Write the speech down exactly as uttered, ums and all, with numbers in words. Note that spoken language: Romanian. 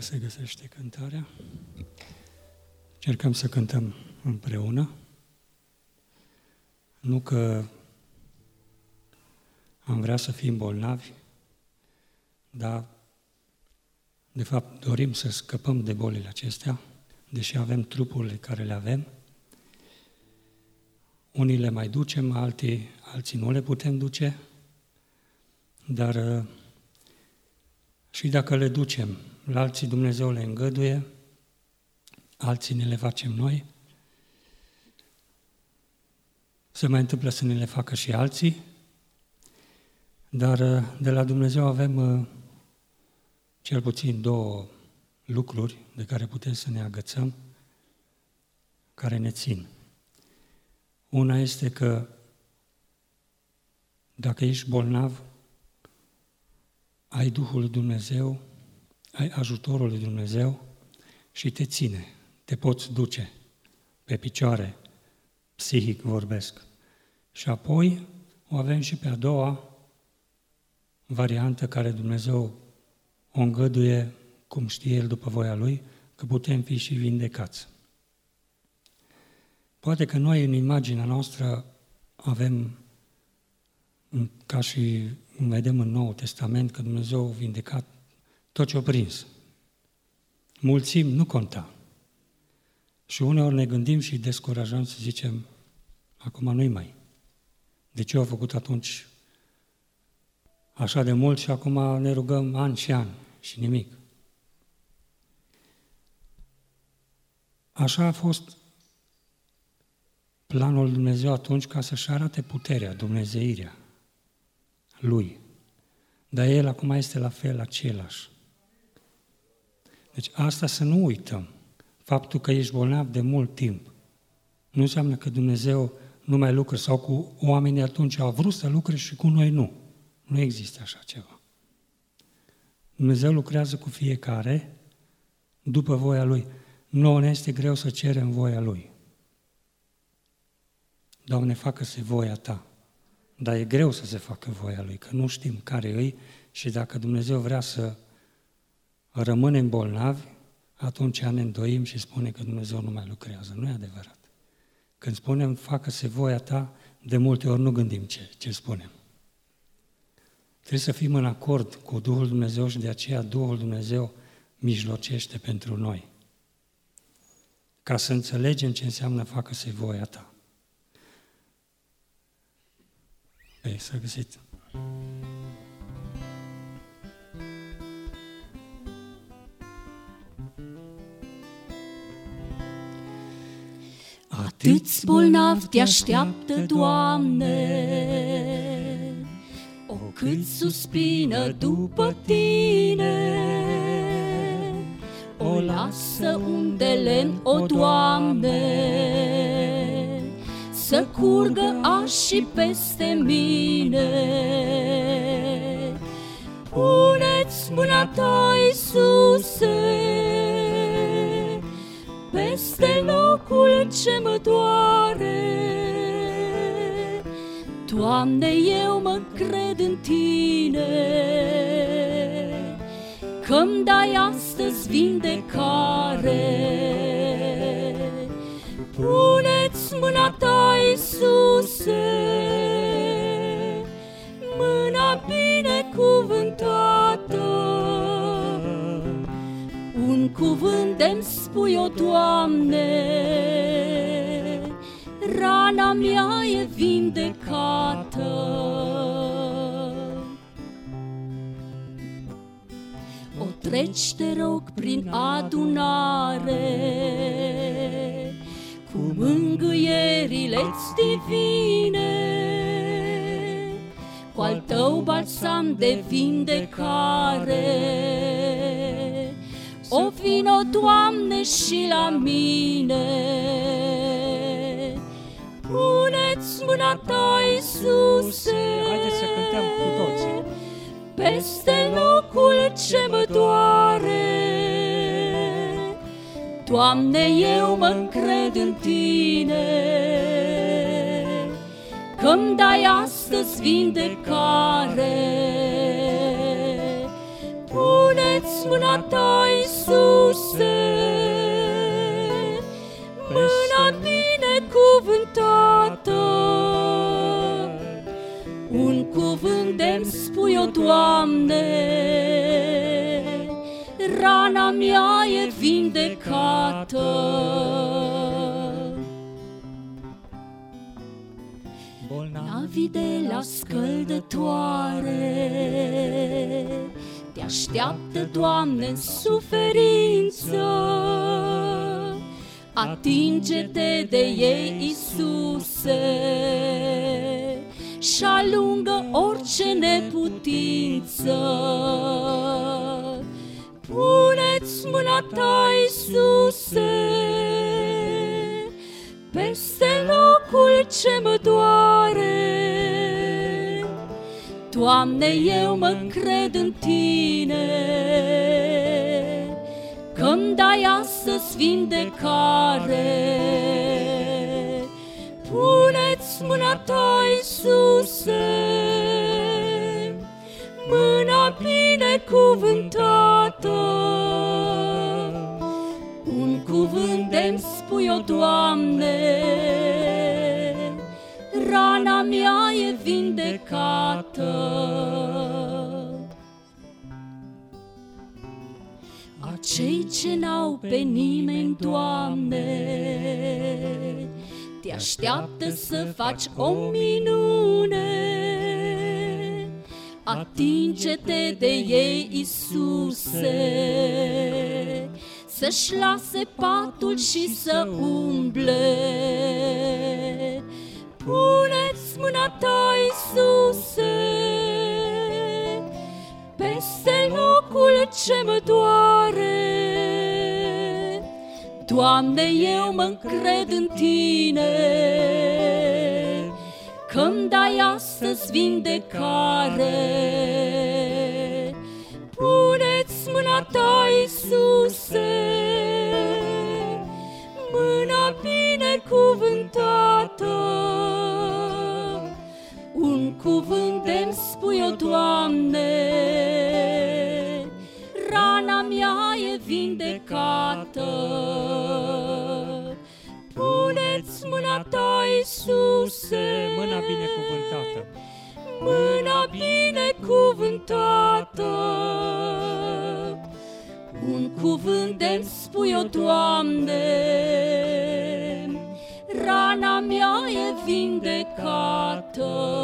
se găsește cântarea. Încercăm să cântăm împreună. Nu că am vrea să fim bolnavi, dar de fapt dorim să scăpăm de bolile acestea, deși avem trupurile care le avem. Unii le mai ducem, alții, alții nu le putem duce, dar și dacă le ducem, la alții Dumnezeu le îngăduie, alții ne le facem noi. Se mai întâmplă să ne le facă și alții, dar de la Dumnezeu avem cel puțin două lucruri de care putem să ne agățăm, care ne țin. Una este că dacă ești bolnav, ai Duhul lui Dumnezeu, ai ajutorul lui Dumnezeu și te ține, te poți duce pe picioare, psihic vorbesc. Și apoi o avem și pe a doua variantă care Dumnezeu o îngăduie, cum știe El după voia Lui, că putem fi și vindecați. Poate că noi în imaginea noastră avem, ca și vedem în Noul Testament, că Dumnezeu a vindecat tot ce a prins. Mulțimi nu conta. Și uneori ne gândim și descurajăm să zicem, acum nu-i mai. De ce au făcut atunci așa de mult și acum ne rugăm ani și ani și nimic? Așa a fost planul Dumnezeu atunci ca să-și arate puterea, dumnezeirea Lui. Dar El acum este la fel același. Deci asta să nu uităm. Faptul că ești bolnav de mult timp nu înseamnă că Dumnezeu nu mai lucră sau cu oamenii atunci au vrut să lucre și cu noi nu. Nu există așa ceva. Dumnezeu lucrează cu fiecare după voia Lui. Nouă ne este greu să cerem voia Lui. Doamne, facă-se voia Ta. Dar e greu să se facă voia Lui, că nu știm care îi și dacă Dumnezeu vrea să rămânem bolnavi, atunci ne îndoim și spune că Dumnezeu nu mai lucrează. Nu e adevărat. Când spunem, facă-se voia Ta, de multe ori nu gândim ce, ce spunem. Trebuie să fim în acord cu Duhul Dumnezeu și de aceea Duhul Dumnezeu mijlocește pentru noi. Ca să înțelegem ce înseamnă facă-se voia Ta. Ei, s-a găsit. Atâți bolnavi te așteaptă, Doamne, o cât suspină după Tine, o lasă unde lemn, o Doamne, să curgă azi și peste mine. Pune-ți mâna Ta, Iisuse, peste locul ce mă doare. Doamne, eu mă cred în Tine, că-mi dai astăzi vindecare. Pune-ți mâna Ta, Iisuse, mâna binecuvântată. Un cuvânt de-mi spui, o Doamne, rana mea e vindecată. O treci, te rog, prin adunare, cu mângâierile-ți divine, cu al Tău balsam de vindecare. O vino, Doamne, și la mine. Pune-ți mâna Ta, Iisuse, Haideți să cântăm cu toții. peste locul ce mă doare. Doamne, eu mă încred în Tine, că-mi dai astăzi vindecare. Pune-ți Pune-ți mâna ta, Iisuse, mâna binecuvântată. Un cuvânt de-mi spui, o Doamne, rana mea e vindecată. Bolnavii de la scăldătoare te așteaptă, Doamne, în suferință. Atinge-te de ei, Iisuse, și alungă orice neputință. Pune-ți mâna ta, Iisuse, peste locul ce mă doare. Doamne, eu mă cred în Tine, că-mi dai astăzi vindecare. Pune-ți mâna ta, Iisuse, mâna binecuvântată. Un cuvânt de-mi spui, o Doamne, rana mea e vindecată. Acei ce n-au pe nimeni, Doamne, te așteaptă să faci o minune. Atinge-te de ei, Iisuse, să-și lase patul și să umble. Pune-ți mâna ta, Iisuse, peste locul ce mă doare. Doamne, eu mă încred în Tine, că-mi dai astăzi vindecare. Pune-ți mâna ta, Iisuse, mâna binecuvântată. Un cuvânt de-mi spui, o Doamne, rana mea e vindecată. Pune-ți mâna ta, Iisuse, mâna binecuvântată, mâna binecuvântată. Un cuvânt de-mi spui, o Doamne, rana mea e vindecată.